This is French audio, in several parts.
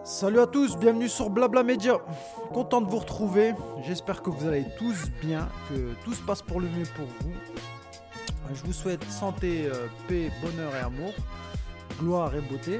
Salut à tous, bienvenue sur Blabla Média. Content de vous retrouver. J'espère que vous allez tous bien, que tout se passe pour le mieux pour vous. Je vous souhaite santé, paix, bonheur et amour, gloire et beauté.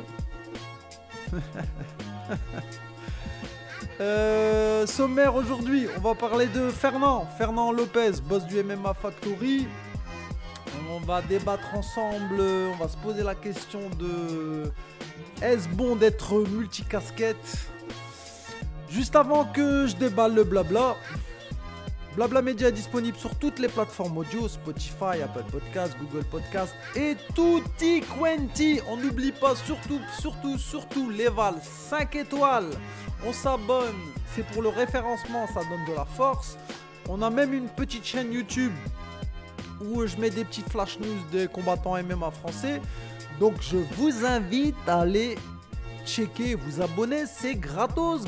Sommaire aujourd'hui, on va parler de Fernand Lopez, boss du MMA Factory. On va débattre ensemble, on va se poser la question de est-ce bon d'être multicasquette? Juste avant que je déballe le blabla, Blabla Média est disponible sur toutes les plateformes audio, Spotify, Apple Podcast, Google Podcast et tutti quanti. On n'oublie pas surtout l'éval 5 étoiles. On s'abonne, c'est pour le référencement, ça donne de la force. On a même une petite chaîne YouTube où je mets des petites flash news des combattants MMA français. Donc je vous invite à aller checker, vous abonner, c'est gratos.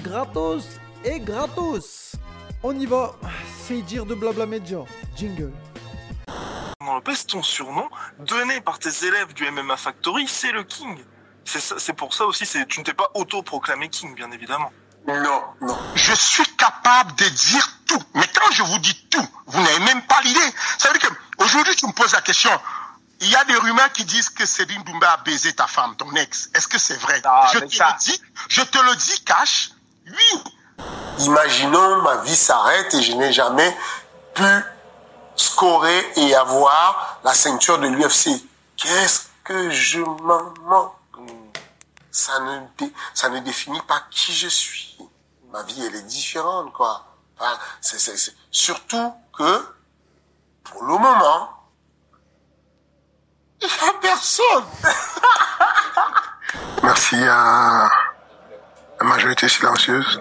On y va, c'est dire de Blabla Média, jingle. Lopez, ton surnom, donné par tes élèves du MMA Factory, c'est le King. C'est pour ça aussi, tu ne t'es pas auto-proclamé King, bien évidemment. Non. Je suis capable de dire tout. Mais quand je vous dis tout, vous n'avez même pas l'idée. Ça veut dire qu'aujourd'hui, tu me poses la question. Il y a des rumeurs qui disent que Céline Doumbé a baisé ta femme, ton ex. Est-ce que c'est vrai? Je te le dis, cash. Oui. Imaginons, ma vie s'arrête et je n'ai jamais pu scorer et avoir la ceinture de l'UFC. Qu'est-ce que je m'en moque? Ça ne définit pas qui je suis. Ma vie, elle est différente, quoi. Enfin, c'est surtout que, pour le moment, il n'y a personne. Merci à la majorité silencieuse.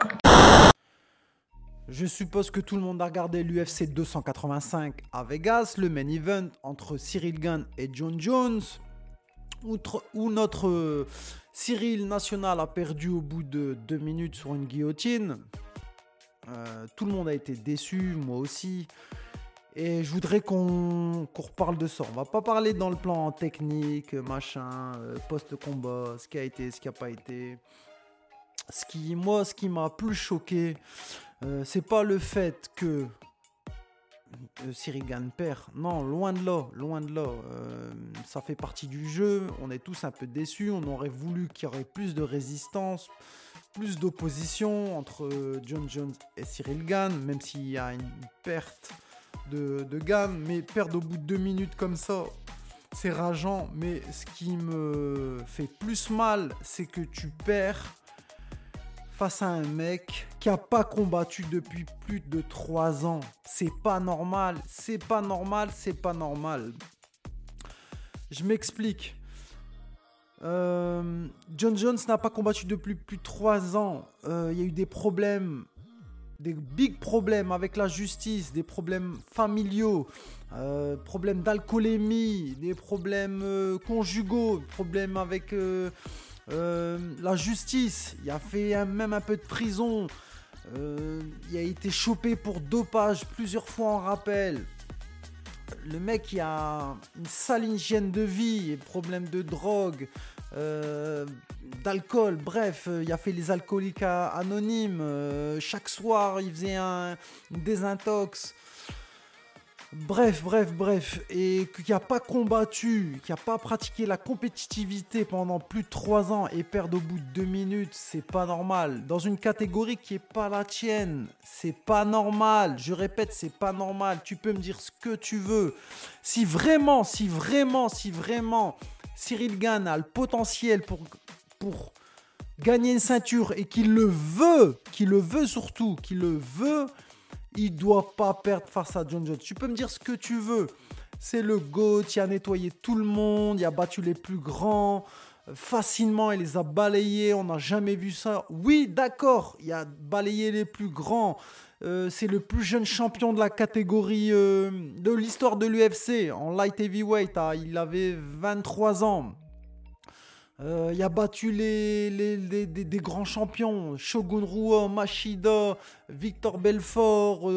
Je suppose que tout le monde a regardé l'UFC 285 à Vegas, le main event entre Cyril Gane et Jon Jones, où notre Cyril National a perdu au bout de 2 minutes sur une guillotine. Tout le monde a été déçu, moi aussi. Et je voudrais qu'on reparle de ça. On va pas parler dans le plan technique, machin, post-combat, ce qui a été, ce qui n'a pas été. Ce qui m'a plus choqué, c'est pas le fait que Cyril Gane perd. Non, loin de là. Ça fait partie du jeu. On est tous un peu déçus. On aurait voulu qu'il y aurait plus de résistance, plus d'opposition entre Jon Jones et Cyril Gane, même s'il y a une perte de Gane. Mais perdre au bout de 2 minutes comme ça, c'est rageant. Mais ce qui me fait plus mal, c'est que tu perds face à un mec qui n'a pas combattu depuis plus de 3 ans. C'est pas normal. Je m'explique. Jon Jones n'a pas combattu depuis plus de 3 ans. Il y a eu des problèmes, des big problèmes avec la justice, des problèmes familiaux, problèmes d'alcoolémie, des problèmes conjugaux, problèmes avec la justice. Il a fait même un peu de prison. Il a été chopé pour dopage plusieurs fois en rappel. Le mec, il a une sale hygiène de vie, problème de drogue, d'alcool, bref, il a fait les alcooliques anonymes. Chaque soir, il faisait une désintox. Bref, et qui n'a pas combattu, qui n'a pas pratiqué la compétitivité pendant plus de 3 ans et perdre au bout de 2 minutes, c'est pas normal. Dans une catégorie qui n'est pas la tienne, c'est pas normal. Je répète, c'est pas normal. Tu peux me dire ce que tu veux. Si vraiment, Cyril Gane a le potentiel pour gagner une ceinture et qu'il le veut, il doit pas perdre face à Jon Jones. Tu peux me dire ce que tu veux. C'est le GOAT, il a nettoyé tout le monde, il a battu les plus grands. Facilement, il les a balayés. On n'a jamais vu ça. Oui, d'accord, il a balayé les plus grands. C'est le plus jeune champion de la catégorie de l'histoire de l'UFC. En light heavyweight, il avait 23 ans. Il a battu des grands champions, Shogun Rua, Machida, Victor Belfort,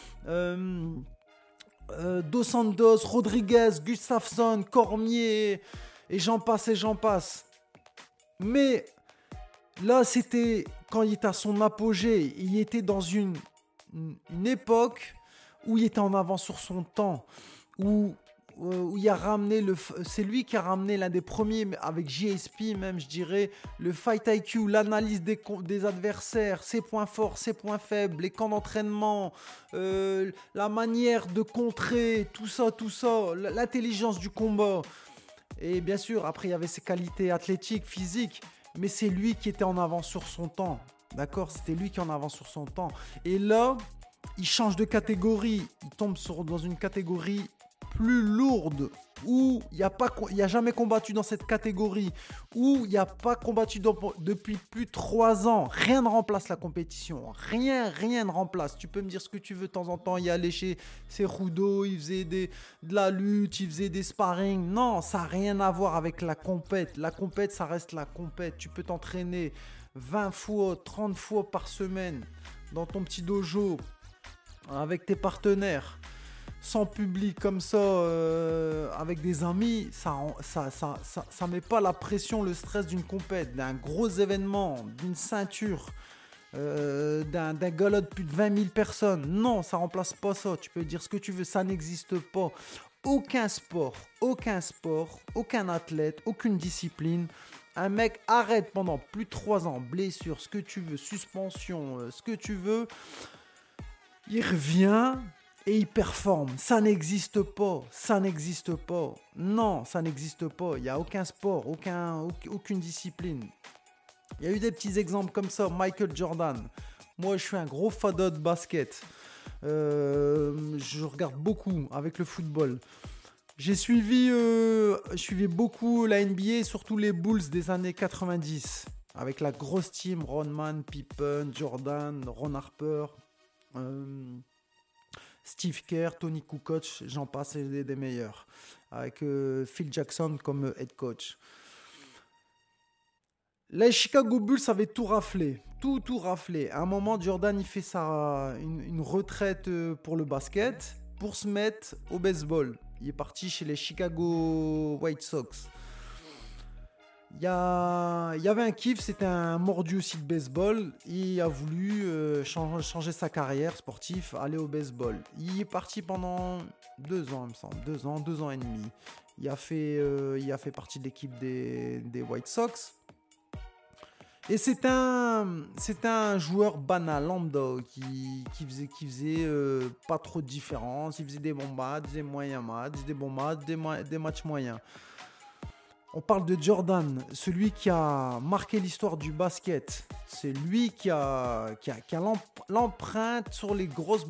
Dos Santos, Rodriguez, Gustafsson, Cormier, et j'en passe. Mais Là, c'était quand il était à son apogée. Il était dans une époque où il était en avance sur son temps, où il a ramené c'est lui qui a ramené l'un des premiers avec JSP même, je dirais, le fight IQ, l'analyse des adversaires, ses points forts, ses points faibles, les camps d'entraînement, la manière de contrer, tout ça, l'intelligence du combat. Et bien sûr, après il y avait ses qualités athlétiques, physiques, mais c'est lui qui était en avance sur son temps. D'accord, c'était lui qui est en avance sur son temps. Et là, il change de catégorie, il tombe dans une catégorie plus lourde, où il n'y a jamais combattu dans cette catégorie, où il n'y a pas combattu depuis plus de 3 ans. Rien ne remplace la compétition. Rien ne remplace. Tu peux me dire ce que tu veux de temps en temps. Il allait chez Cejudo, il faisait de la lutte, il faisait des sparring. Non, ça n'a rien à voir avec la compète. La compète, ça reste la compète. Tu peux t'entraîner 20 fois, 30 fois par semaine dans ton petit dojo avec tes partenaires, sans public comme ça, avec des amis, ça met pas la pression, le stress d'une compète, d'un gros événement, d'une ceinture, d'un gala de plus de 20 000 personnes. Non, ça remplace pas ça. Tu peux dire ce que tu veux, ça n'existe pas. Aucun sport, aucun athlète, aucune discipline. Un mec arrête pendant plus de 3 ans, blessure, ce que tu veux, suspension, ce que tu veux. Il revient et il performe. Ça n'existe pas. Non, ça n'existe pas. Il n'y a aucun sport, aucune discipline. Il y a eu des petits exemples comme ça. Michael Jordan. Moi, je suis un gros fada de basket. Je regarde beaucoup avec le football. Je suivais beaucoup la NBA, surtout les Bulls des années 90. Avec la grosse team, Rodman, Pippen, Jordan, Ron Harper, Steve Kerr, Tony Kukoc, j'en passe, des meilleurs. Avec Phil Jackson comme head coach. Les Chicago Bulls avaient tout raflé. Tout raflé. À un moment, Jordan il fait une retraite pour le basket pour se mettre au baseball. Il est parti chez les Chicago White Sox. Il y avait un kiff, c'était un mordu aussi de baseball. Il a voulu changer sa carrière sportive, aller au baseball. Il est parti pendant 2 ans, il me semble. 2 ans et demi. Il a fait partie de l'équipe des White Sox. Et c'est un joueur banal, lambda, qui faisait pas trop de différence. Il faisait des bons matchs, des moyens matchs, des bons matchs, des matchs moyens. On parle de Jordan, celui qui a marqué l'histoire du basket. C'est lui qui a l'empreinte sur les grosses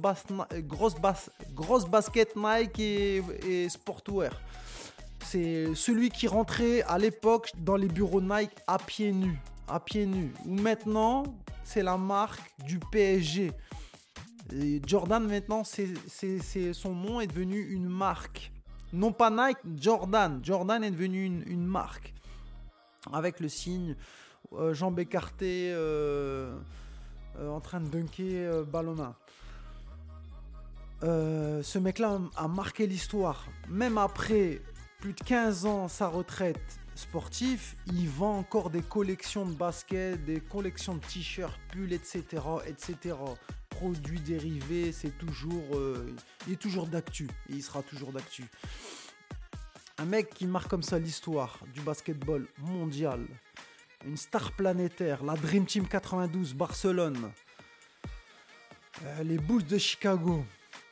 baskets Nike et sportwear. C'est celui qui rentrait à l'époque dans les bureaux Nike à pieds nus. Ou maintenant, c'est la marque du PSG. Et Jordan, maintenant, son nom est devenu une marque. Non pas Nike, Jordan. Jordan est devenu une marque. Avec le signe, jambes écartées, en train de dunker, balle en main. Ce mec-là a marqué l'histoire. Même après plus de 15 ans, sa retraite sportive, il vend encore des collections de baskets, des collections de t-shirts, pulls, etc. Produits dérivés, il est toujours d'actu et il sera toujours d'actu. Un mec qui marque comme ça l'histoire du basketball mondial, une star planétaire, la Dream Team 92, Barcelone, les Bulls de Chicago.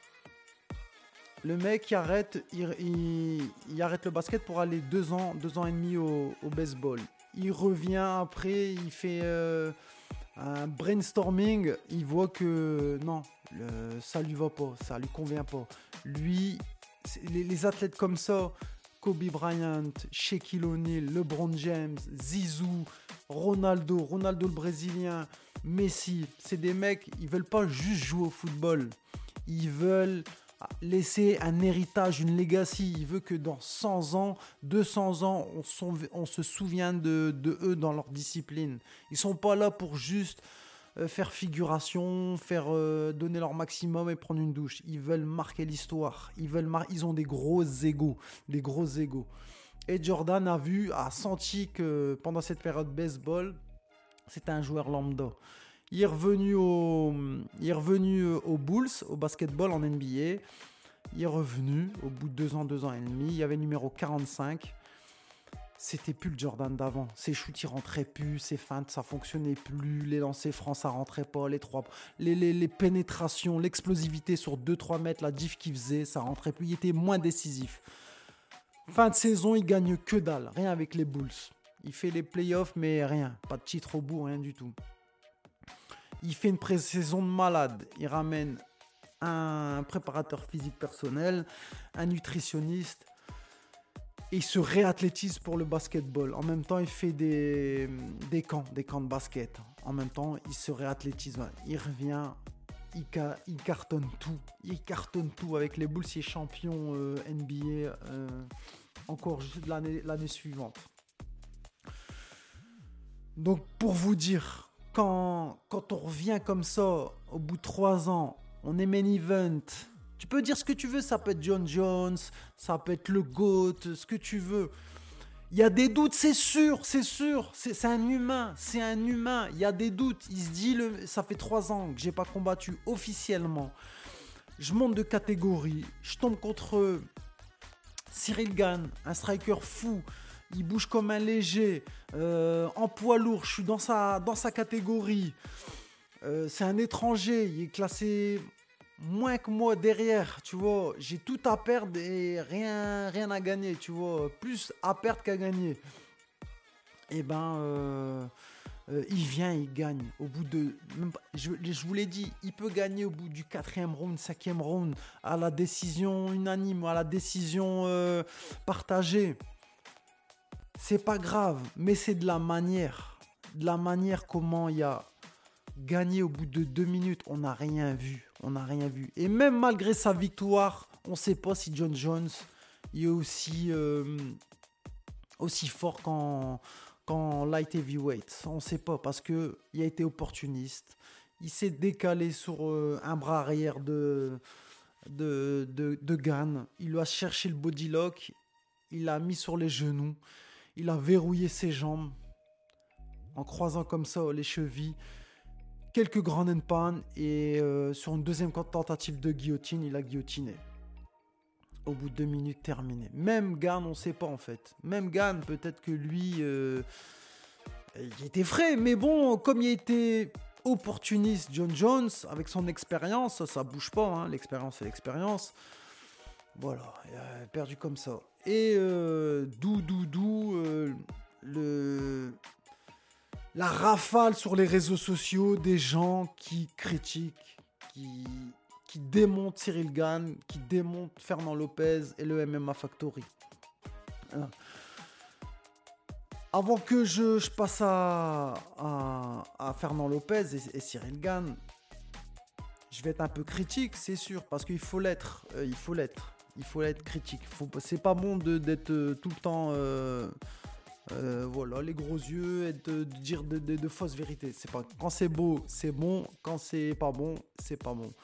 Le mec il arrête le basket pour aller 2 ans et demi au baseball. Il revient après, il fait un brainstorming, il voit que non, ça lui va pas, ça lui convient pas. Lui, les athlètes comme ça, Kobe Bryant, Shaquille O'Neal, LeBron James, Zizou, Ronaldo le Brésilien, Messi, c'est des mecs, ils veulent pas juste jouer au football, ils veulent laisser un héritage, une legacy. Il veut que dans 100 ans, 200 ans, on se souvienne de eux dans leur discipline. Ils sont pas là pour juste faire figuration, donner leur maximum et prendre une douche. Ils veulent marquer l'histoire. Ils ont des gros égos. Et Jordan a senti que pendant cette période baseball, C'était un joueur lambda. Il est revenu aux Bulls, au basketball en NBA. Il est revenu au bout de 2 ans et demi. Il y avait le numéro 45. C'était plus le Jordan d'avant. Ses shoots, ils rentraient plus. Ses feintes, ça fonctionnait plus. Les lancers francs, ça rentrait pas. Les pénétrations, l'explosivité sur 2-3 mètres, la diff qu'il faisait, ça rentrait plus. Il était moins décisif. Fin de saison, il gagne que dalle. Rien avec les Bulls. Il fait les playoffs, mais rien. Pas de titre au bout, rien du tout. Il fait une pré-saison de malade. Il ramène un préparateur physique personnel, un nutritionniste. Et il se réathlétise pour le basketball. En même temps, il fait des camps de basket. En même temps, il se réathlétise. Il revient, il cartonne tout. Il cartonne tout avec les Bulls. Il est champion NBA encore l'année suivante. Donc, pour vous dire, quand on revient comme ça, au bout de 3 ans, on est main event. Tu peux dire ce que tu veux, ça peut être John Jones, ça peut être le GOAT, ce que tu veux. Il y a des doutes, c'est sûr. C'est un humain, il y a des doutes. Il se dit, ça fait 3 ans que j'ai pas combattu officiellement. Je monte de catégorie, je tombe contre Cyril Gane, un striker fou. Il bouge comme un léger, en poids lourd, je suis dans sa catégorie. C'est un étranger, il est classé moins que moi derrière, tu vois. J'ai tout à perdre et rien à gagner, tu vois. Plus à perdre qu'à gagner. Et il vient, il gagne. Au bout de... Je vous l'ai dit, il peut gagner au bout du 4e round, 5e round, à la décision unanime, à la décision partagée. C'est pas grave, mais c'est de la manière. De la manière comment il a gagné au bout de 2 minutes. On n'a rien vu. Et même malgré sa victoire, on ne sait pas si John Jones est aussi fort qu'en light heavyweight. On ne sait pas parce qu'il a été opportuniste. Il s'est décalé sur un bras arrière de Gane. Il lui a cherché le body lock. Il l'a mis sur les genoux. Il a verrouillé ses jambes en croisant comme ça les chevilles. Quelques ground and pound et sur une deuxième tentative de guillotine, il a guillotiné. Au bout de 2 minutes, terminé. Même Gane, on ne sait pas en fait. Même Gane, peut-être que lui, il était frais. Mais bon, comme il était opportuniste, John Jones, avec son expérience, ça ne bouge pas. Hein. L'expérience, c'est l'expérience. Voilà, il a perdu comme ça. Et la rafale sur les réseaux sociaux des gens qui critiquent, qui démontent Cyril Gane, qui démontent Fernand Lopez et le MMA Factory. Avant que je passe à Fernand Lopez et Cyril Gane, je vais être un peu critique, c'est sûr, parce qu'il faut l'être. Il faut être critique. C'est pas bon d'être tout le temps... les gros yeux et de dire de fausses vérités. C'est pas, quand c'est beau, c'est bon. Quand c'est pas bon, c'est pas bon.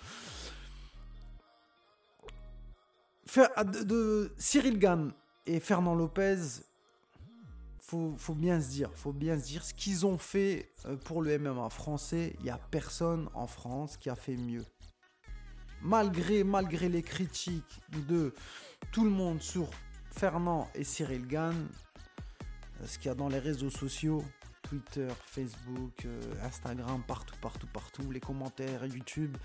Cyril Gane et Fernand Lopez, faut bien se dire ce qu'ils ont fait pour le MMA français. Il y a personne en France qui a fait mieux. Malgré les critiques de tout le monde sur Fernand et Cyril Gane, ce qu'il y a dans les réseaux sociaux, Twitter, Facebook, Instagram, partout, les commentaires, YouTube.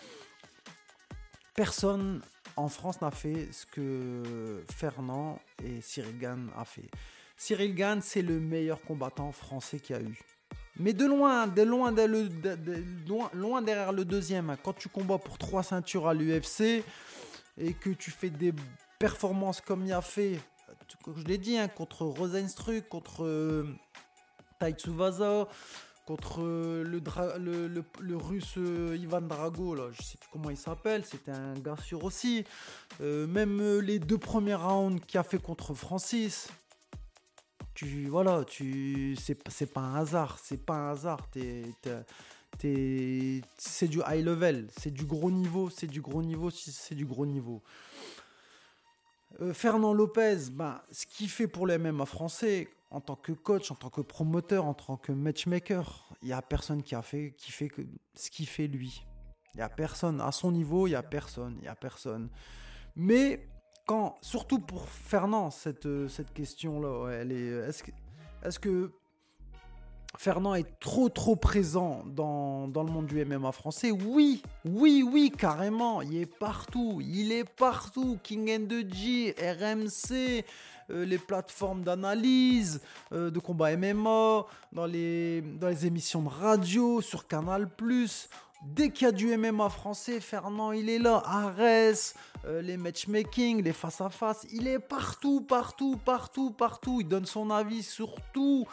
Personne en France n'a fait ce que Fernand et Cyril Gane a fait. Cyril Gane, c'est le meilleur combattant français qu'il y a eu. Mais de loin derrière le deuxième. Quand tu combats pour 3 ceintures à l'UFC et que tu fais des performances comme il a fait, je l'ai dit, contre Rosenstruck, contre Taitsuvasa, contre le russe Ivan Drago, là, je sais plus comment il s'appelle, c'était un gars sûr aussi. Même les 2 premiers rounds qu'il a fait contre Francis. C'est pas un hasard, c'est du high level, c'est du gros niveau. Fernand Lopez, ce qu'il fait pour le MMA français, en tant que coach, en tant que promoteur, en tant que matchmaker, il n'y a personne qui fait ce qu'il fait lui. Il n'y a personne. À son niveau, il n'y a personne. Il n'y a personne. Mais, surtout pour Fernand, cette question-là, elle est... Est-ce que Fernand est trop présent dans le monde du MMA français? Oui, carrément. Il est partout. King and the G, RMC, les plateformes d'analyse, de combat MMA, dans les émissions de radio, sur Canal+. Dès qu'il y a du MMA français, Fernand, il est là. Arès, les matchmaking, les face-à-face, il est partout. Il donne son avis sur tout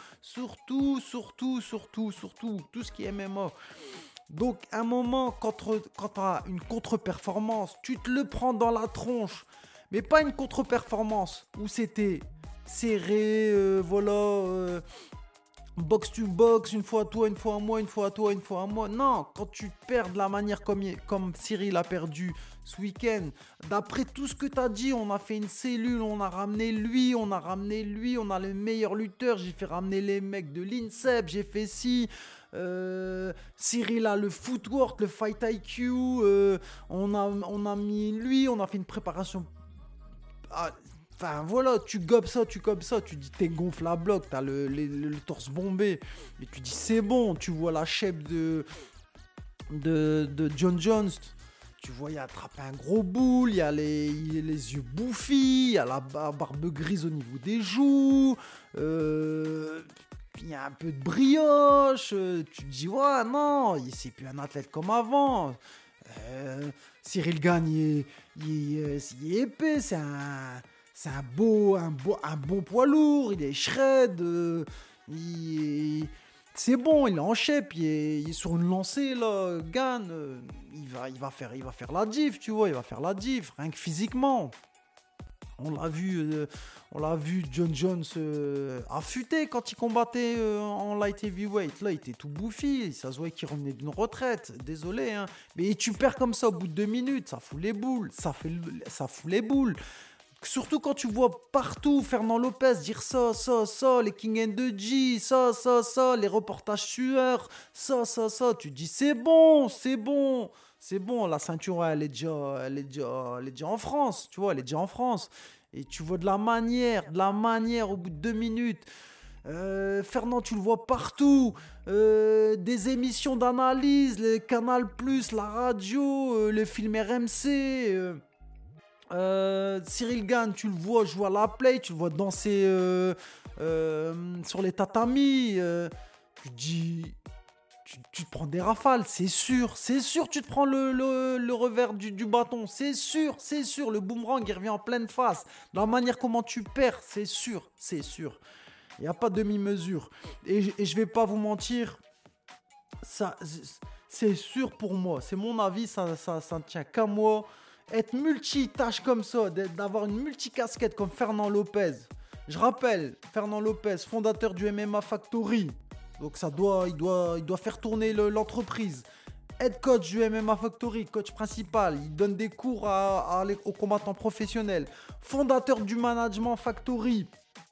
ce qui est MMA. Donc, à un moment, quand tu as une contre-performance, tu te le prends dans la tronche. Mais pas une contre-performance où c'était serré, box to box, une fois à toi, une fois à moi, une fois à toi, une fois à moi. Non, quand tu perds de la manière comme Cyril a perdu ce week-end, d'après tout ce que tu as dit, on a fait une cellule, on a ramené lui, on a les meilleurs lutteurs, j'ai fait ramener les mecs de l'INSEP, j'ai fait ci. Cyril a le footwork, le fight IQ, on a mis lui, on a fait une préparation. Enfin voilà, tu gobes ça, tu dis t'es gonfle à bloc, t'as le torse bombé, et tu dis c'est bon, tu vois la shape de John Jones, tu vois il attrape un gros boule, il a les yeux bouffis, il y a la barbe grise au niveau des joues, il y a un peu de brioche, tu te dis ouais non, c'est plus un athlète comme avant. Cyril Gane il est épais, c'est un bon poids lourd, il est shred, c'est bon, il est en shape, il est sur une lancée là, Gane, il va faire la diff, tu vois, rien que physiquement. On l'a vu John Jones affûté quand il combattait en light heavyweight. Là, il était tout bouffi. Ça se voyait qu'il revenait d'une retraite. Désolé, hein. Mais tu perds comme ça au bout de 2 minutes. Ça fout les boules. Surtout quand tu vois partout Fernand Lopez dire ça, les King and the G, ça, les reportages sueurs, ça. Tu dis c'est bon. La ceinture, elle est déjà en France, tu vois, Et tu vois de la manière au bout de 2 minutes. Fernand, tu le vois partout. Des émissions d'analyse, les Canal+, la radio, les films RMC. Cyril Gane, tu le vois jouer à la play, tu le vois danser sur les tatamis. Tu dis... Tu te prends des rafales, c'est sûr, tu te prends le revers du bâton, c'est sûr, le boomerang il revient en pleine face, la manière comment tu perds, c'est sûr, il n'y a pas de demi-mesure, et je vais pas vous mentir, ça, c'est sûr pour moi, c'est mon avis, ça ne tient qu'à moi, être multitâche comme ça, d'avoir une multicasquette comme Fernand Lopez, je rappelle, Fernand Lopez, fondateur du MMA Factory. Donc il doit faire tourner l'entreprise. Head coach du MMA Factory, coach principal. Il donne des cours aux combattants professionnels. Fondateur du Management Factory.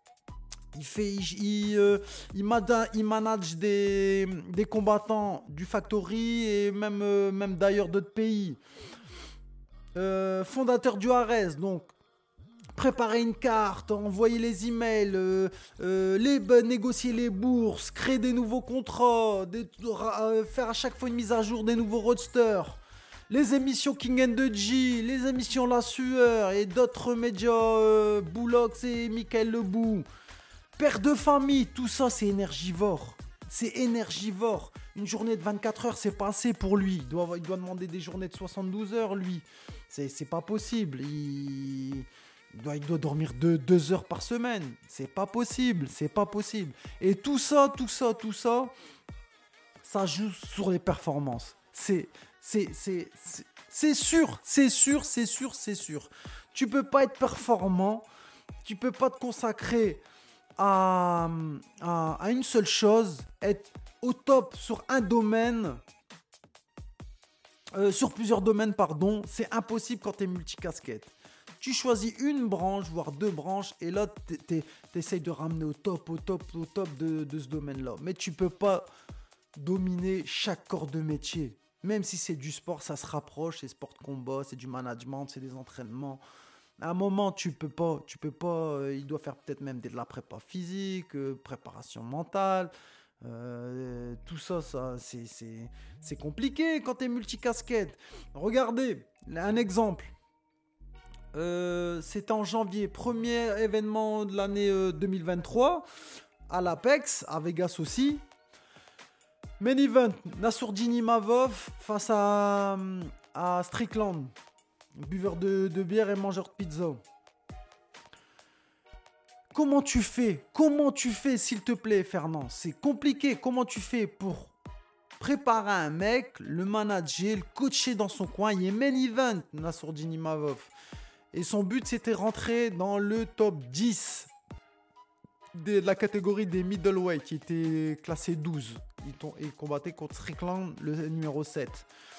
Il manage des combattants du Factory et même d'ailleurs d'autres pays. Fondateur du Arès, donc préparer une carte, envoyer les emails, négocier les bourses, créer des nouveaux contrats, faire à chaque fois une mise à jour des nouveaux roadsters, les émissions King and the G, les émissions La Sueur et d'autres médias, Boulox et Michael Lebou. Père de famille, tout ça c'est énergivore. Une journée de 24 heures, c'est pas assez pour lui. Il doit demander des journées de 72 heures, lui. C'est pas possible. Il doit dormir 2 heures par semaine. C'est pas possible. Et tout ça, ça joue sur les performances. C'est sûr. Tu peux pas être performant. Tu peux pas te consacrer à une seule chose. Être au top sur un domaine. Sur plusieurs domaines, pardon. C'est impossible quand tu es multicasquette. Tu choisis une branche, voire 2 branches, et là, t'essayes de ramener au top de ce domaine-là. Mais tu peux pas dominer chaque corps de métier. Même si c'est du sport, ça se rapproche, c'est sport de combat, c'est du management, c'est des entraînements. À un moment, tu peux pas, il doit faire peut-être même de la prépa physique, préparation mentale. Tout ça, c'est compliqué quand tu es multicasquette. Regardez, un exemple. C'était en janvier, premier événement de l'année 2023 à l'Apex, à Vegas aussi. Main event, Nassourdine Imavov face à Strickland, buveur de bière et mangeur de pizza. Comment tu fais, s'il te plaît, Fernand? C'est compliqué. Comment tu fais pour préparer un mec, le manager, le coacher dans son coin? Il est main event, Nassourdine Imavov. Et son but, c'était rentrer dans le top 10 de la catégorie des middleweight, qui était classé 12. Il combattait contre Strickland, le numéro 7.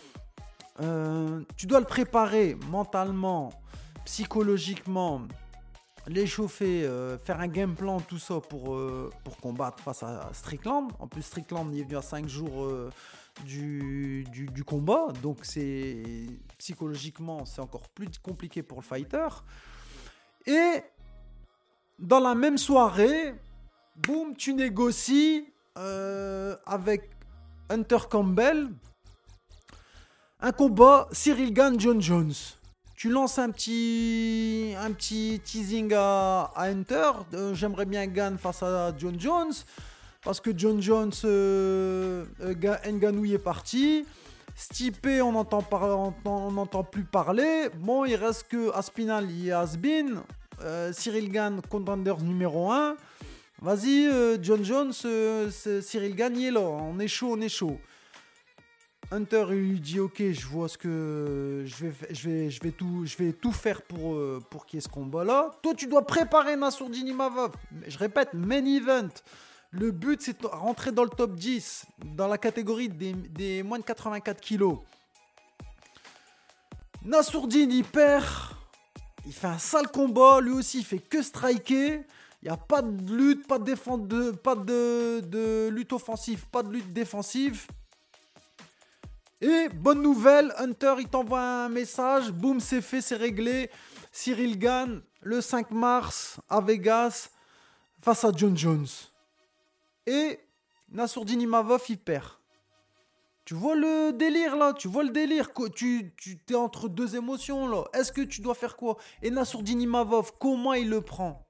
Tu dois le préparer mentalement, psychologiquement, l'échauffer, faire un game plan, tout ça pour combattre face à Strickland. En plus, Strickland il est venu à 5 jours du combat, donc psychologiquement c'est encore plus compliqué pour le fighter. Et dans la même soirée, boum, tu négocies avec Hunter Campbell un combat Cyril Gane-John Jones. Tu lances un petit teasing à Hunter. J'aimerais bien Gane face à John Jones. Parce que John Jones, Ngannou est parti. Stipe, on n'entend plus parler. Bon, il reste que Aspinall et Asbin. Cyril Gane, contender numéro 1. Vas-y, John Jones, Cyril Gane, il est là. On est chaud. Hunter il lui dit ok, je vois ce que je vais tout faire pour qu'il y ait ce combat là. Toi tu dois préparer Nassourdine Imavov. Je répète, main event. Le but c'est de rentrer dans le top 10 dans la catégorie des moins de 84 kilos. Nassourdine il perd. Il fait un sale combat, lui aussi il fait que striker. Il n'y a pas de lutte, pas de défense, pas de lutte offensive, pas de lutte défensive. Et bonne nouvelle, Hunter il t'envoie un message, boum, c'est fait, c'est réglé. Cyril Gane, le 5 mars à Vegas, face à John Jones. Et Nassourdine Imavov il perd. Tu vois le délire là, tu t'es entre deux émotions là. Est-ce que tu dois faire quoi? Et Nassourdine Imavov, comment il le prend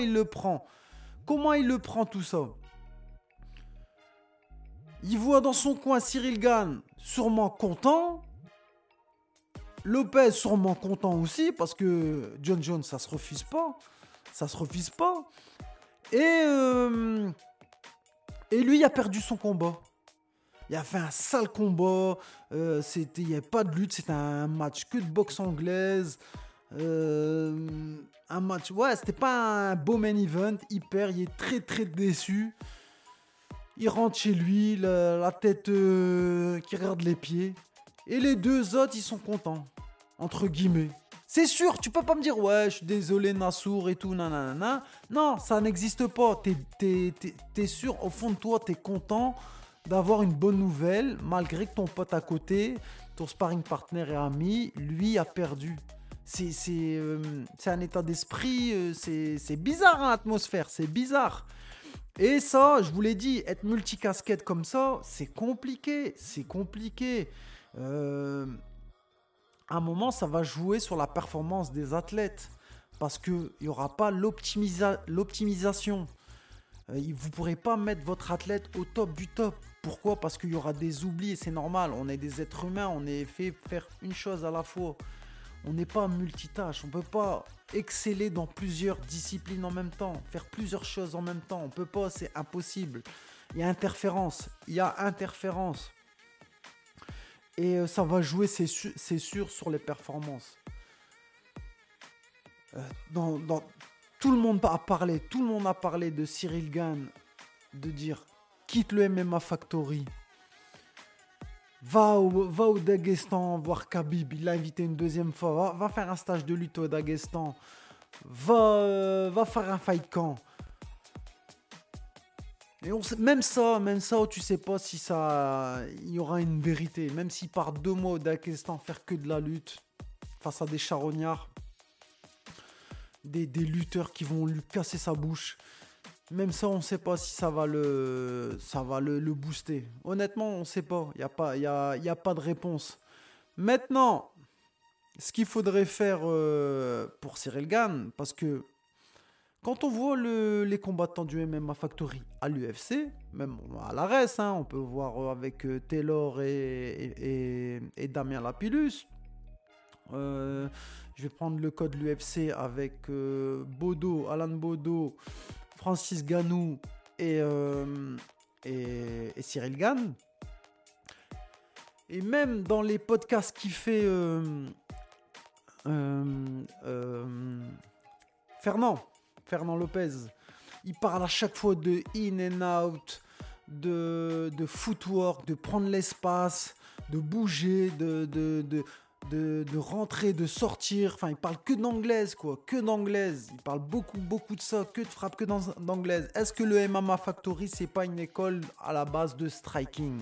tout ça? Il voit dans son coin Cyril Gane sûrement content. Lopez sûrement content aussi parce que John Jones ça se refuse pas. Et lui il a perdu son combat. Il a fait un sale combat. Il n'y avait pas de lutte. C'était un match que de boxe anglaise. Un match. Ouais, c'était pas un beau main event. Il perd. Il est très très déçu. Il rentre chez lui, la tête qui regarde les pieds. Et les deux autres, ils sont contents. Entre guillemets. C'est sûr, tu peux pas me dire, ouais, je suis désolé, Nassour et tout, nanana. Non, ça n'existe pas. T'es sûr, au fond de toi, t'es content d'avoir une bonne nouvelle, malgré que ton pote à côté, ton sparring partner et ami, lui a perdu. C'est un état d'esprit, c'est bizarre, hein, l'atmosphère, c'est bizarre. Et ça, je vous l'ai dit, être multicasquette comme ça, c'est compliqué. À un moment, ça va jouer sur la performance des athlètes. Parce qu'il n'y aura pas l'optimisation. Vous ne pourrez pas mettre votre athlète au top du top. Pourquoi? Parce qu'il y aura des oublis et c'est normal. On est des êtres humains, on est fait faire une chose à la fois. On n'est pas multitâche, on ne peut pas exceller dans plusieurs disciplines en même temps, faire plusieurs choses en même temps. On ne peut pas, c'est impossible. Il y a interférence. Et ça va jouer, c'est sûr, sur les performances. Tout le monde a parlé de Cyril Gane, de dire quitte le MMA Factory. Va au Daghestan voir Khabib, il l'a invité une deuxième fois. Va faire un stage de lutte au Daghestan. Va faire un fight camp. Et même ça, tu sais pas si il y aura une vérité. Même s'il part 2 mois au Daghestan faire que de la lutte face à des charognards, des lutteurs qui vont lui casser sa bouche. Même ça, on sait pas si ça va le booster. Honnêtement, on sait pas. Il y a pas de réponse. Maintenant, ce qu'il faudrait faire pour Cyril Gane, parce que quand on voit les combattants du MMA Factory à l'UFC, même à l'ARES, on peut voir avec Taylor et Damien Lapillus. Je vais prendre le code l'UFC avec Alan Bodo, Francis Ngannou et Cyril Gane. Et même dans les podcasts qu'il fait Fernand Lopez, il parle à chaque fois de in and out, de footwork, de prendre l'espace, de bouger, de rentrer, de sortir. Enfin, il parle que d'anglaise, quoi. Que d'anglaise. Il parle beaucoup de ça, que de frappe, que d'anglaise. Est-ce que le MMA Factory, c'est pas une école à la base de striking?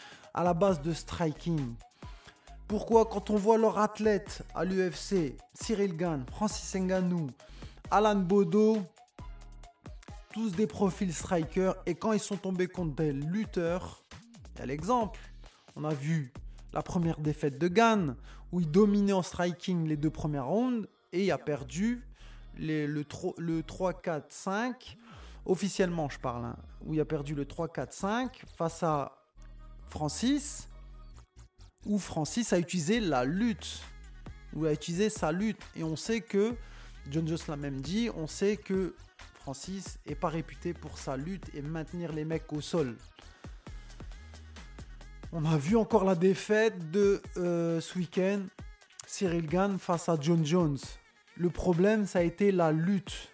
Pourquoi, quand on voit leurs athlètes à l'UFC, Cyril Gane, Francis Ngannou, Alan Bodo, tous des profils strikers, et quand ils sont tombés contre des lutteurs, il y a l'exemple. On a vu la première défaite de Gane, où il dominait en striking les 2 premières rounds, et il a perdu le 3-4-5, officiellement je parle, où il a perdu le 3-4-5 face à Francis, où Francis a utilisé la lutte, où il a utilisé sa lutte, et on sait que, John Jones l'a même dit, on sait que Francis n'est pas réputé pour sa lutte et maintenir les mecs au sol. On a vu encore la défaite de ce week-end, Cyril Gane face à John Jones. Le problème, ça a été la lutte.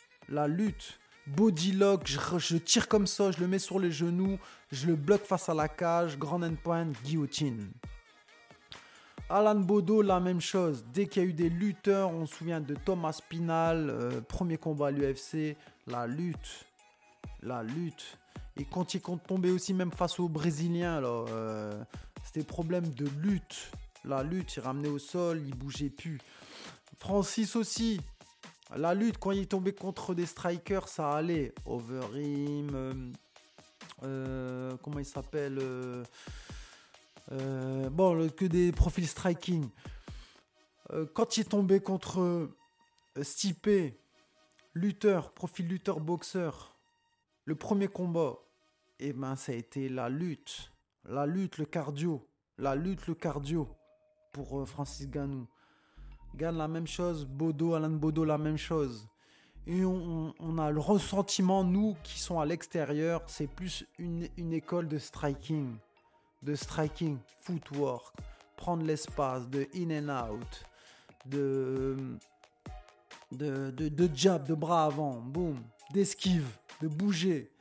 Body lock, je tire comme ça, je le mets sur les genoux, je le bloque face à la cage, grand end point, guillotine. Alan Bodo, la même chose. Dès qu'il y a eu des lutteurs, on se souvient de Thomas Spinal, premier combat à l'UFC, la lutte. Et quand il est tombé aussi même face aux Brésiliens, c'était problème de lutte. La lutte, il ramenait au sol, il bougeait plus. Francis aussi, la lutte, quand il est tombé contre des strikers, ça allait. Overeem, comment il s'appelle que des profils striking. Quand il est tombé contre Stipe, profil lutteur boxeur, le premier combat, ça a été la lutte, le cardio pour Francis Ngannou. Gane la même chose, Alan Bodo la même chose. Et on a le ressentiment, nous qui sont à l'extérieur, c'est plus une école de striking, footwork, prendre l'espace, de in and out, de jab, de bras avant, boum, d'esquive, de bouger.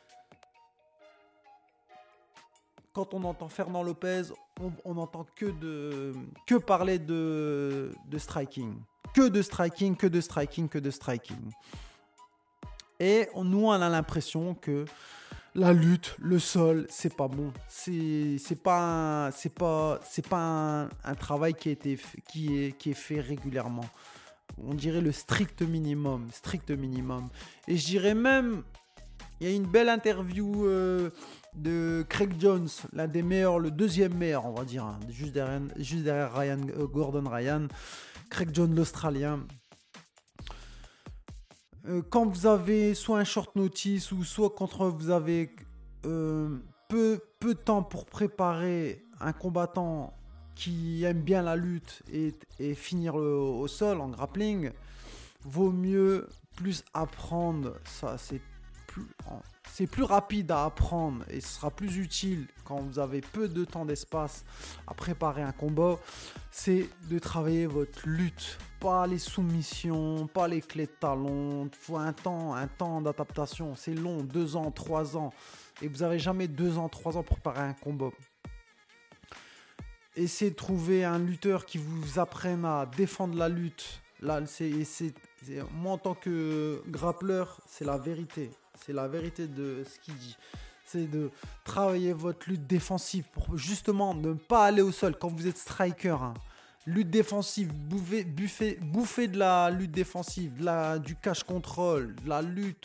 Quand on entend Fernand Lopez, on n'entend que parler de striking. Que de striking. Et nous, on a l'impression que la lutte, le sol, c'est pas bon. C'est pas un travail qui est fait régulièrement. On dirait le strict minimum. Et je dirais même, il y a une belle interview de Craig Jones, l'un des meilleurs, le deuxième meilleur, on va dire, juste derrière Gordon Ryan. Craig Jones, l'Australien. Quand vous avez soit un short notice ou soit quand vous avez peu de temps pour préparer un combattant qui aime bien la lutte et finir au sol en grappling, vaut mieux plus apprendre. Ça, c'est plus rapide à apprendre et ce sera plus utile quand vous avez peu de temps d'espace à préparer un combat. C'est de travailler votre lutte, pas les soumissions, pas les clés de talon. Il faut un temps d'adaptation. C'est long, 2 ans, 3 ans. Et vous n'avez jamais 2 ans, 3 ans pour préparer un combat. Essayez de trouver un lutteur qui vous apprenne à défendre la lutte. Là, moi, en tant que grappleur, c'est la vérité. C'est la vérité de ce qu'il dit. C'est de travailler votre lutte défensive pour justement ne pas aller au sol quand vous êtes striker. Hein. Lutte défensive, bouffer de la lutte défensive, du cash control, de la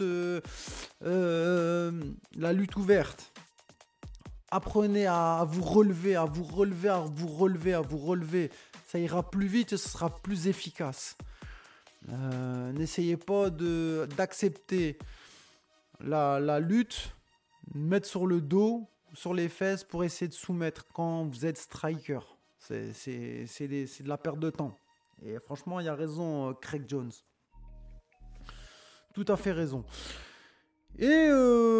lutte ouverte. Apprenez à vous relever, à vous relever. Ça ira plus vite et ce sera plus efficace. N'essayez pas d'accepter la lutte, mettre sur le dos, sur les fesses pour essayer de soumettre quand vous êtes striker. C'est de la perte de temps. Et franchement, il y a raison, Craig Jones. Tout à fait raison. Et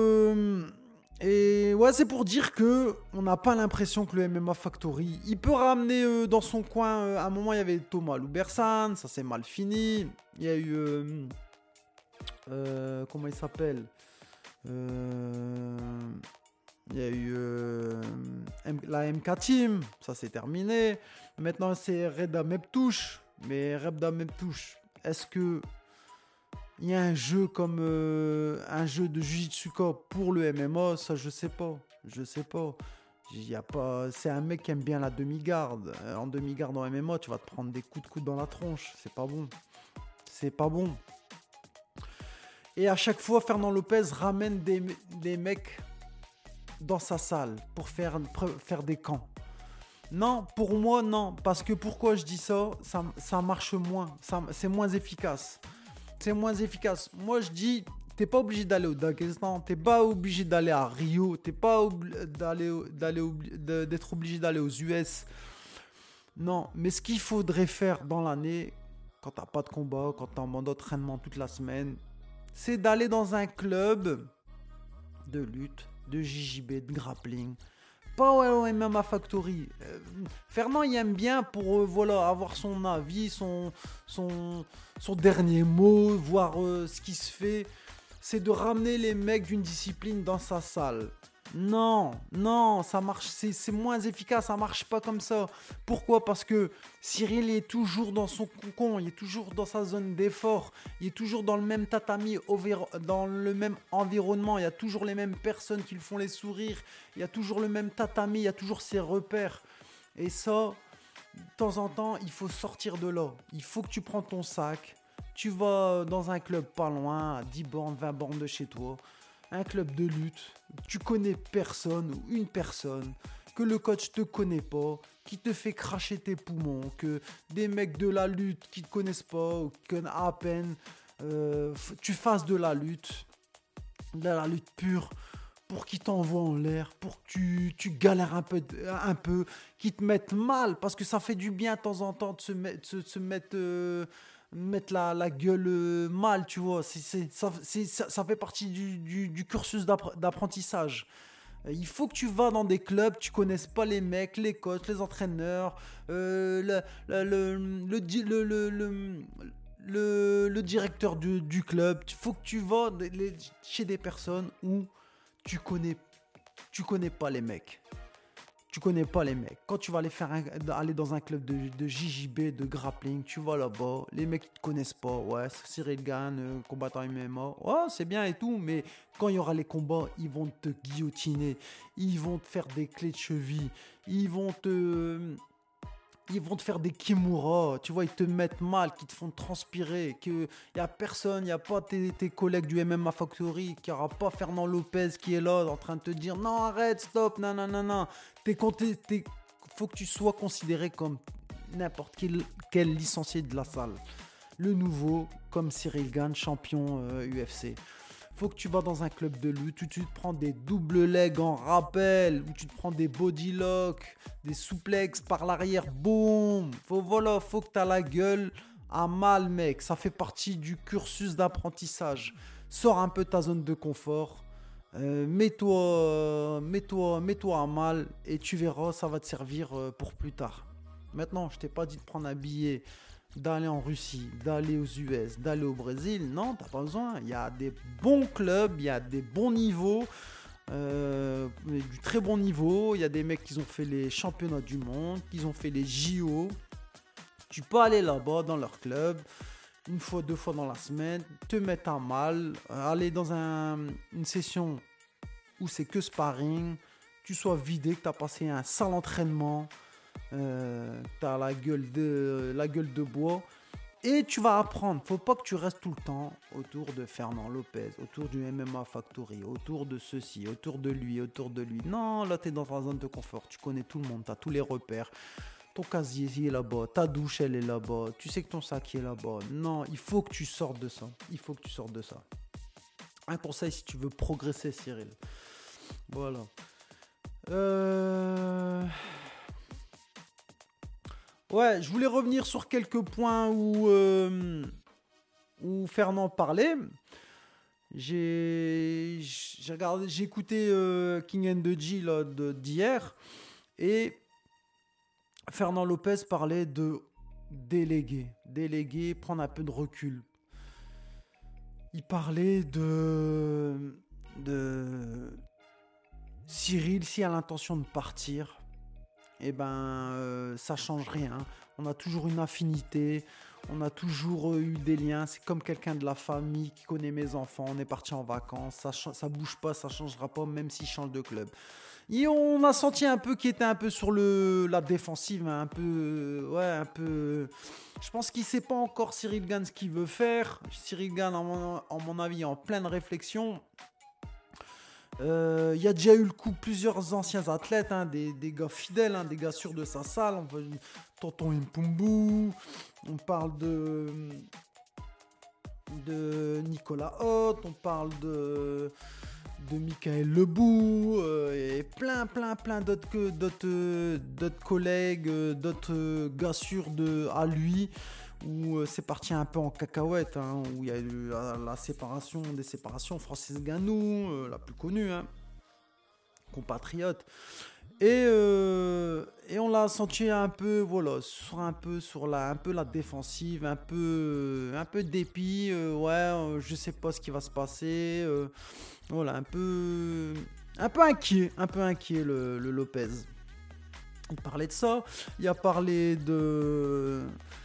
ouais, c'est pour dire que on n'a pas l'impression que le MMA Factory, il peut ramener dans son coin. À un moment, il y avait Thomas Loubersan, ça s'est mal fini. Il y a eu comment il s'appelle il y a eu la MK Team, ça c'est terminé. Maintenant c'est Reda Meptouche. Mais Reda Meptouche, est-ce que il y a un jeu comme un jeu de Jiu-Jitsu pour le MMA? Ça je sais pas. Y a pas... C'est un mec qui aime bien la demi-garde. En demi-garde en MMA, tu vas te prendre des coups de coude dans la tronche. C'est pas bon. Et à chaque fois, Fernand Lopez ramène des mecs dans sa salle pour faire des camps. Non, pour moi, non. Parce que pourquoi je dis ça marche moins. C'est moins efficace. Moi, je dis, t'es pas obligé d'aller au Daghestan. T'es pas obligé d'aller à Rio. T'es pas d'être obligé d'aller aux US. Non, mais ce qu'il faudrait faire dans l'année, quand t'as pas de combat, quand t'es en mode entraînement toute la semaine, c'est d'aller dans un club de lutte, de JJB, de grappling. Pas au MMA Factory. Fernand, il aime bien pour avoir son avis, son dernier mot, voir ce qui se fait. C'est de ramener les mecs d'une discipline dans sa salle. Non, ça marche, c'est moins efficace, ça marche pas comme ça. Pourquoi ? Parce que Cyril est toujours dans son cocon, il est toujours dans sa zone d'effort, il est toujours dans le même tatami, dans le même environnement, il y a toujours les mêmes personnes qui le font les sourires, il y a toujours le même tatami, il y a toujours ses repères. Et ça, de temps en temps, il faut sortir de là. Il faut que tu prends ton sac, tu vas dans un club pas loin, à 10 bornes, 20 bornes de chez toi. Un club de lutte, tu connais personne ou une personne, que le coach te connaît pas, qui te fait cracher tes poumons, que des mecs de la lutte qui te connaissent pas ou qui connaissent à peine, tu fasses de la lutte pure, pour qu'ils t'envoient en l'air, pour que tu galères un peu, qu'ils te mettent mal, parce que ça fait du bien de temps en temps de se mettre la gueule mal, tu vois. Ça fait partie du cursus d'apprentissage. Il faut que tu vas dans des clubs, tu connaisses pas les mecs, les coachs, les entraîneurs, le directeur du club. Il faut que tu vas chez des personnes où tu connais pas les mecs. Quand tu vas aller dans un club de JJB, de grappling, tu vas là-bas, les mecs ne te connaissent pas. Ouais, Cyril Gane, combattant MMA. Ouais, c'est bien et tout, mais quand il y aura les combats, ils vont te guillotiner. Ils vont te faire des clés de cheville. Ils vont te faire des kimura, tu vois, ils te mettent mal, qui te font transpirer, qu'il n'y a personne, il n'y a pas tes collègues du MMA Factory, qu'il n'y aura pas Fernand Lopez qui est là en train de te dire non, arrête, stop, non. Faut que tu sois considéré comme n'importe quel licencié de la salle. Le nouveau, comme Cyril Gane, champion UFC. Faut que tu vas dans un club de lutte où tu te prends des double legs en rappel, où tu te prends des body locks, des suplexes par l'arrière, boum. Faut que tu as la gueule à mal, mec. Ça fait partie du cursus d'apprentissage. Sors un peu de ta zone de confort. Mets-toi à mal et tu verras, ça va te servir pour plus tard. Maintenant, je t'ai pas dit de prendre un billet, d'aller en Russie, d'aller aux US, d'aller au Brésil. Non, t'as pas besoin. Il y a des bons clubs, il y a des bons niveaux, du très bon niveau. Il y a des mecs qui ont fait les championnats du monde, qui ont fait les JO. Tu peux aller là-bas dans leur club. une fois, 2 fois dans la semaine, te mettre à mal, aller dans une session où c'est que sparring, tu sois vidé, que tu as passé un sale entraînement, tu as la gueule de bois, et tu vas apprendre. Faut pas que tu restes tout le temps autour de Fernand Lopez, autour du MMA Factory, autour de ceci, autour de lui. Non, là, tu es dans ta zone de confort, tu connais tout le monde, tu as tous les repères. Ton casier est là-bas, ta douche elle est là-bas, tu sais que ton sac est là-bas. Non, il faut que tu sortes de ça. Un conseil si tu veux progresser, Cyril. Voilà. Ouais, je voulais revenir sur quelques points où Fernand parlait. J'ai écouté King and the G là, d'hier, et Fernand Lopez parlait de déléguer, prendre un peu de recul. Il parlait de Cyril, s'il a l'intention de partir, ça change rien. On a toujours une affinité, on a toujours eu des liens. C'est comme quelqu'un de la famille qui connaît mes enfants. On est parti en vacances, ça bouge pas, ça changera pas, même s'il change de club. Et on a senti un peu qu'il était un peu sur la défensive, un peu. Je pense qu'il sait pas encore Cyril Gane ce qu'il veut faire. Cyril Gane, en mon avis, est en pleine réflexion. Il y a déjà eu le coup plusieurs anciens athlètes, des gars fidèles, des gars sûrs de sa salle. Tonton Impumbu, on parle de Nicolas Haute, on parle de Michael Lebou, et plein d'autres collègues, d'autres gars sûrs à lui, où c'est parti un peu en cacahuète, où il y a eu la séparation des séparations. Francis Ganou, la plus connue, compatriote. Et on l'a senti un peu, sur la défensive, un peu dépit. Je sais pas ce qui va se passer. Un peu inquiet le Lopez. Il parlait de ça. Il a parlé de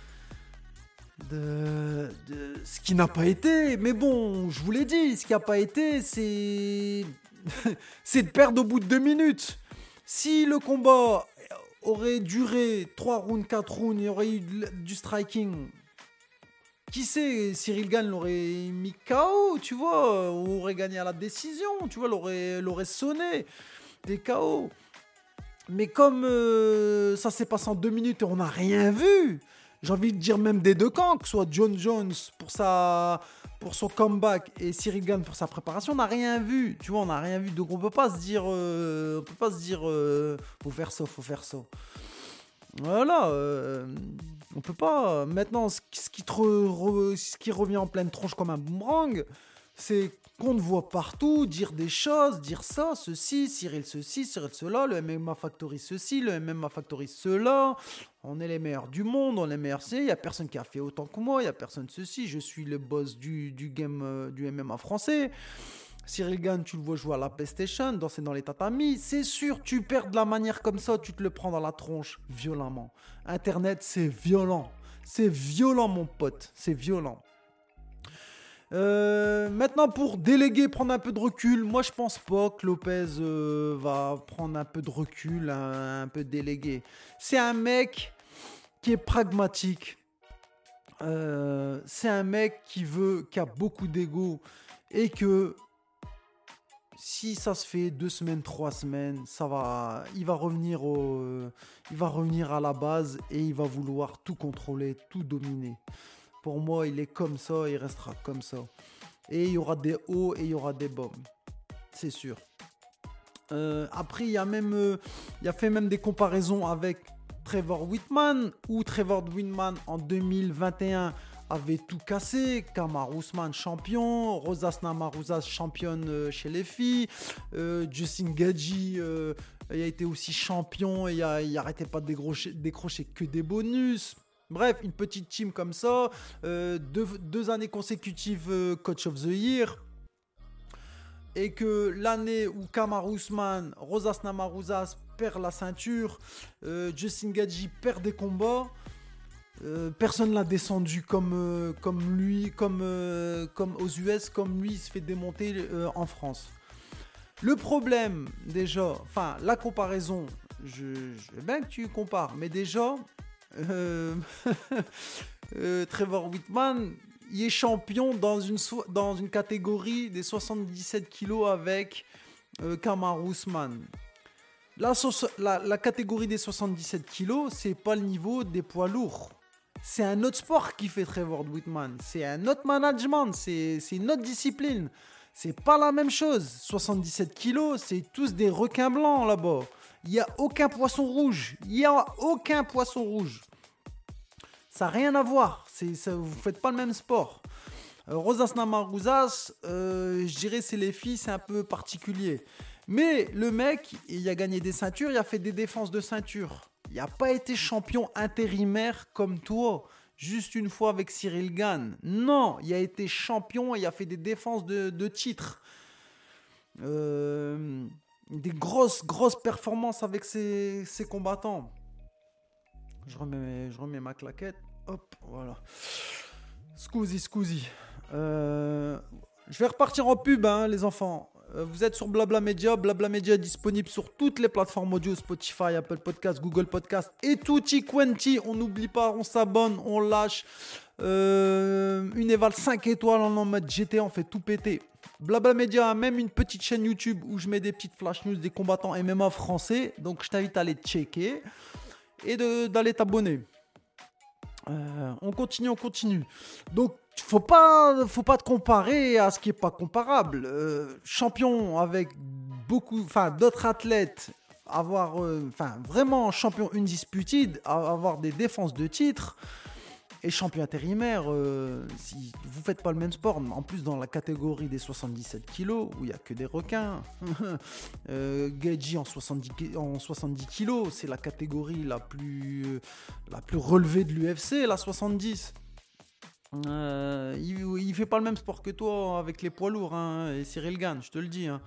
ce qui n'a pas été. Mais bon, je vous l'ai dit, ce qui n'a pas été, c'est de perdre au bout de 2 minutes. Si le combat aurait duré 3 rounds, 4 rounds, il y aurait eu du striking, qui sait, Cyril Gane l'aurait mis KO, tu vois, ou aurait gagné à la décision, tu vois, l'aurait sonné des KO. Mais comme ça s'est passé en 2 minutes et on n'a rien vu, j'ai envie de dire même des deux camps, que ce soit John Jones pour son comeback et Cyril Gane pour sa préparation, on n'a rien vu, tu vois, on n'a rien vu. Donc on peut pas se dire, faut faire ça. Voilà, on peut pas. Maintenant, ce qui revient en pleine tronche comme un boomerang, c'est qu'on te voit partout dire des choses, dire ça, ceci, Cyril cela, le MMA Factory ceci, le MMA Factory cela. On est les meilleurs du monde, on est les meilleurs. Il n'y a personne qui a fait autant que moi, il n'y a personne ceci. Je suis le boss du game du MMA français. Cyril Gane, tu le vois jouer à la PlayStation, danser dans les tatamis. C'est sûr, tu perds de la manière comme ça, tu te le prends dans la tronche violemment. Internet, c'est violent. C'est violent, mon pote. C'est violent. Maintenant, pour déléguer, prendre un peu de recul, moi je pense pas que Lopez va prendre un peu de recul, un peu déléguer. C'est un mec qui est pragmatique. C'est un mec qui a beaucoup d'ego, et que si ça se fait 2 semaines, 3 semaines, il va revenir à la base et il va vouloir tout contrôler, tout dominer. Pour moi, il est comme ça, il restera comme ça. Et il y aura des hauts et il y aura des bas. C'est sûr. Après, il a fait même des comparaisons avec Trevor Whitman, où Trevor Whitman en 2021 avait tout cassé. Kamaru Usman champion, Rosas Namajunas championne chez les filles, Justin Gaethje il a été aussi champion et il arrêtait pas de décrocher que des bonus. Bref, une petite team comme ça, 2 années consécutives Coach of the Year, et que l'année où Kamaru Usman, Rosas Namajunas perd la ceinture, Justin Gaethje perd des combats, Personne l'a descendu comme lui, comme aux US, comme lui il se fait démonter en France. Le problème déjà, enfin la comparaison, je veux bien que tu compares, mais déjà Trevor Whitman, il est champion dans une catégorie des 77 kilos avec Kamaru Usman. La catégorie des 77 kilos, c'est pas le niveau des poids lourds. C'est un autre sport qui fait Trevor Whitman. C'est un autre management. C'est une autre discipline. C'est pas la même chose. 77 kilos, c'est tous des requins blancs là-bas. Il n'y a aucun poisson rouge. Ça n'a rien à voir. Vous faites pas le même sport. Rosas Namarousas, je dirais c'est les filles, c'est un peu particulier. Mais le mec, il a gagné des ceintures, il a fait des défenses de ceinture. Il n'a pas été champion intérimaire comme toi, juste une fois avec Cyril Gane. Non, il a été champion et il a fait des défenses de titres. Des grosses performances avec ses combattants. Je remets ma claquette. Hop, voilà. Scusi. Je vais repartir en pub, les enfants. Vous êtes sur Blabla Media. Blabla Media est disponible sur toutes les plateformes audio, Spotify, Apple Podcast, Google Podcast et tutti quanti. On n'oublie pas, on s'abonne, on lâche. Une éval 5 étoiles en mode GTA, on fait tout péter. Blabla Media a même une petite chaîne YouTube où je mets des petites flash news des combattants MMA français. Donc je t'invite à aller checker et d'aller t'abonner. On continue. Donc faut pas te comparer à ce qui est pas comparable. Champion avec d'autres athlètes, avoir vraiment champion undisputed, avoir des défenses de titre et champion intérimaire. Si vous faites pas le même sport, en plus dans la catégorie des 77 kilos où il y a que des requins. Gaethje en 70 kilos, c'est la catégorie la plus relevée de l'UFC, la 70. Il fait pas le même sport que toi avec les poids lourds, et Cyril Gane, je te le dis.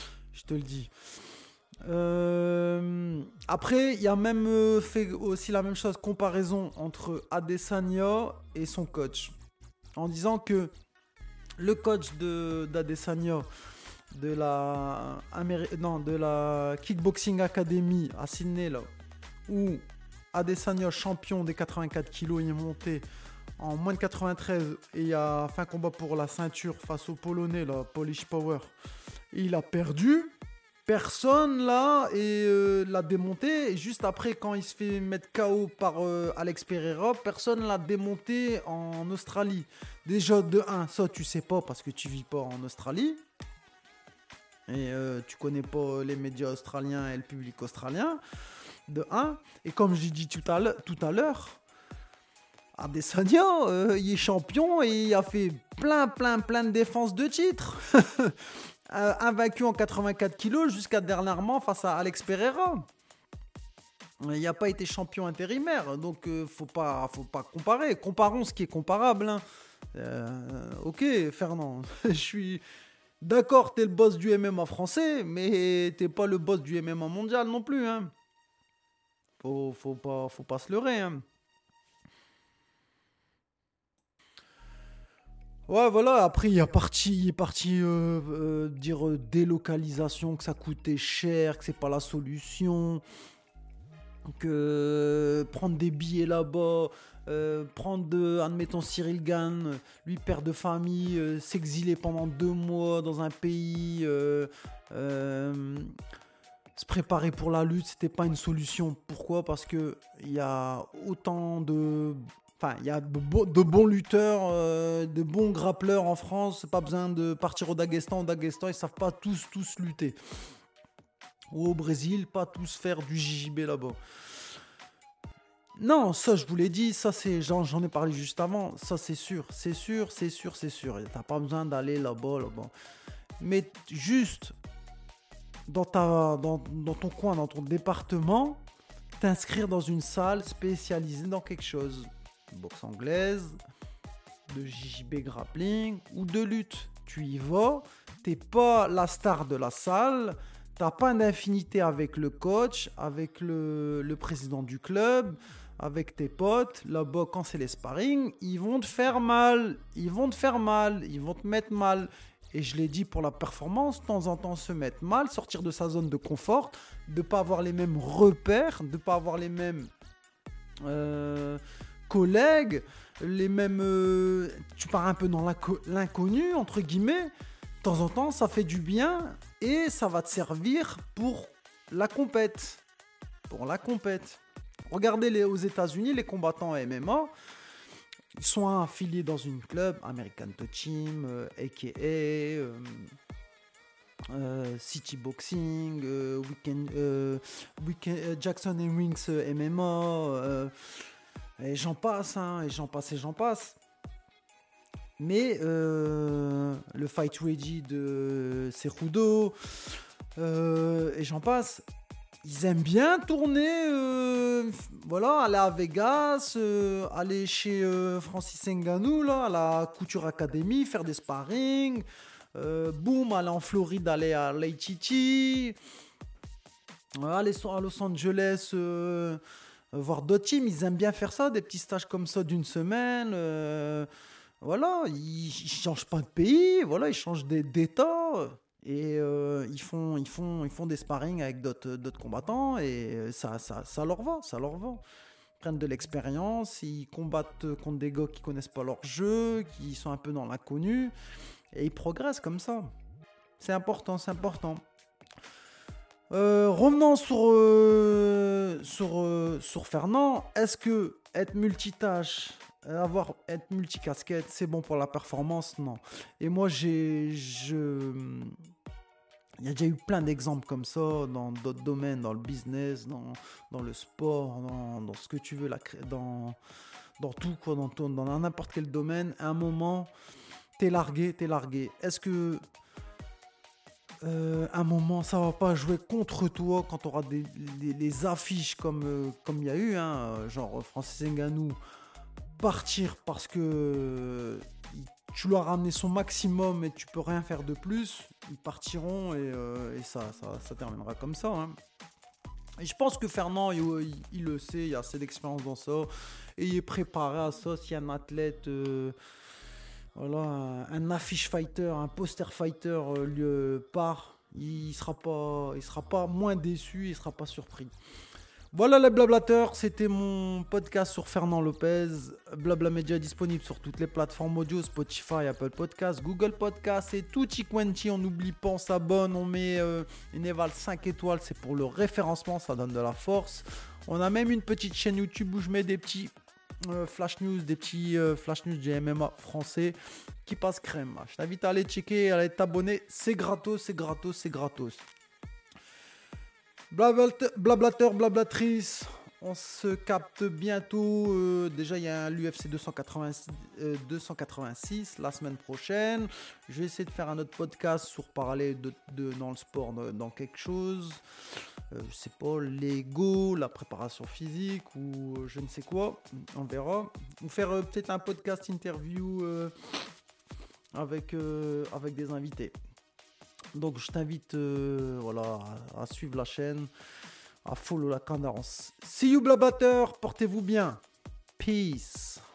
Après, il y a même fait aussi la même chose, comparaison entre Adesanya et son coach, en disant que le coach d'Adesanya de la Kickboxing Academy à Sydney, là, où Adesanya, champion des 84 kilos, il est monté en moins de 93 et il a fait un combat pour la ceinture face au Polonais, là, Polish Power. Et il a perdu. Personne là l'a démonté. Et juste après, quand il se fait mettre KO par Alex Pereira, personne l'a démonté en Australie. Déjà, de 1, ça tu sais pas parce que tu vis pas en Australie. Et tu connais pas les médias australiens et le public australien. De 1. Et comme je l'ai dit tout à l'heure, Adesanya, il est champion et il a fait plein de défenses de titres. Invaincu en 84 kilos jusqu'à dernièrement face à Alex Pereira. Il n'a pas été champion intérimaire, donc faut pas comparer. Comparons ce qui est comparable. Ok, Fernand, je suis d'accord, t'es le boss du MMA français, mais t'es pas le boss du MMA mondial non plus. Faut pas se leurrer. Ouais, voilà, après il est parti dire délocalisation, que ça coûtait cher, que c'est pas la solution, que prendre des billets là-bas, admettons Cyril Gane, lui père de famille, s'exiler pendant 2 mois dans un pays, se préparer pour la lutte, c'était pas une solution. Pourquoi ? Parce que il y a autant de... Enfin, il y a de bons lutteurs, de bons grappleurs en France. C'est pas besoin de partir au Daghestan. Au Daghestan, ils savent pas tous lutter. Ou au Brésil, pas tous faire du JJB là-bas. Non, ça je vous l'ai dit, ça c'est, j'en ai parlé juste avant. Ça c'est sûr. T'as pas besoin d'aller là-bas. Mais juste dans ton coin, dans ton département, t'inscrire dans une salle spécialisée dans quelque chose. Boxe anglaise, de JJB grappling ou de lutte. Tu y vas, t'es pas la star de la salle, t'as pas d'infinité avec le coach, avec le président du club, avec tes potes, là-bas, quand c'est les sparring, ils vont te faire mal. Ils vont te mettre mal. Et je l'ai dit pour la performance, de temps en temps se mettre mal, sortir de sa zone de confort, de ne pas avoir les mêmes repères, de ne pas avoir les mêmes collègues, les mêmes... tu pars un peu dans l'inconnu, entre guillemets. De temps en temps, ça fait du bien et ça va te servir pour la compète. Regardez aux États-Unis, les combattants MMA, ils sont affiliés dans une club, American Top Team, a.k.a. City Boxing, Jackson and Wings MMA, et j'en passe. Mais le Fight Ready de Cejudo, et j'en passe. Ils aiment bien tourner, aller à Vegas, aller chez Francis Ngannou, là, à la Couture Academy, faire des sparring, aller en Floride, aller à Lake aller à Los Angeles, voir d'autres teams. Ils aiment bien faire ça, des petits stages comme ça d'une semaine. Ils changent pas de pays, ils changent d'État. Et ils font des sparring avec d'autres combattants et ça leur va. Ils prennent de l'expérience, ils combattent contre des gars qui connaissent pas leur jeu, qui sont un peu dans l'inconnu et ils progressent comme ça. C'est important. Revenons sur Fernand. Est-ce que être multitâche, être multicasquette, c'est bon pour la performance? Non. Et moi, il y a déjà eu plein d'exemples comme ça dans d'autres domaines, dans le business, dans le sport, dans ce que tu veux, dans tout, quoi, dans n'importe quel domaine. À un moment, t'es largué. Est-ce que un moment, ça va pas jouer contre toi quand tu auras des affiches comme il y a eu, genre Francis Ngannou partir parce que tu leur as ramené son maximum et tu peux rien faire de plus, ils partiront et ça terminera comme ça. Et je pense que Fernand, il le sait, il a assez d'expérience dans ça et il est préparé à ça. S'il y a un athlète, un affiche fighter, un poster fighter lui part, il sera pas moins déçu, il sera pas surpris. Voilà les blablateurs, c'était mon podcast sur Fernand Lopez. Blabla Media disponible sur toutes les plateformes audio, Spotify, Apple Podcasts, Google Podcasts et tutti quanti. On n'oublie pas, on s'abonne, on met une éval 5 étoiles, c'est pour le référencement, ça donne de la force. On a même une petite chaîne YouTube où je mets des petits flash news, du MMA français qui passent crème. Je t'invite à aller checker, à aller t'abonner, c'est gratos. Blablateur, blablatrice, on se capte bientôt. Déjà, il y a l'UFC 286 la semaine prochaine. Je vais essayer de faire un autre podcast sur parler de dans le sport, dans quelque chose. Je sais pas, l'ego, la préparation physique ou je ne sais quoi. On verra. Ou faire peut-être un podcast interview avec des invités. Donc je t'invite à suivre la chaîne, à follow la cadence. See you blablateur, portez-vous bien. Peace.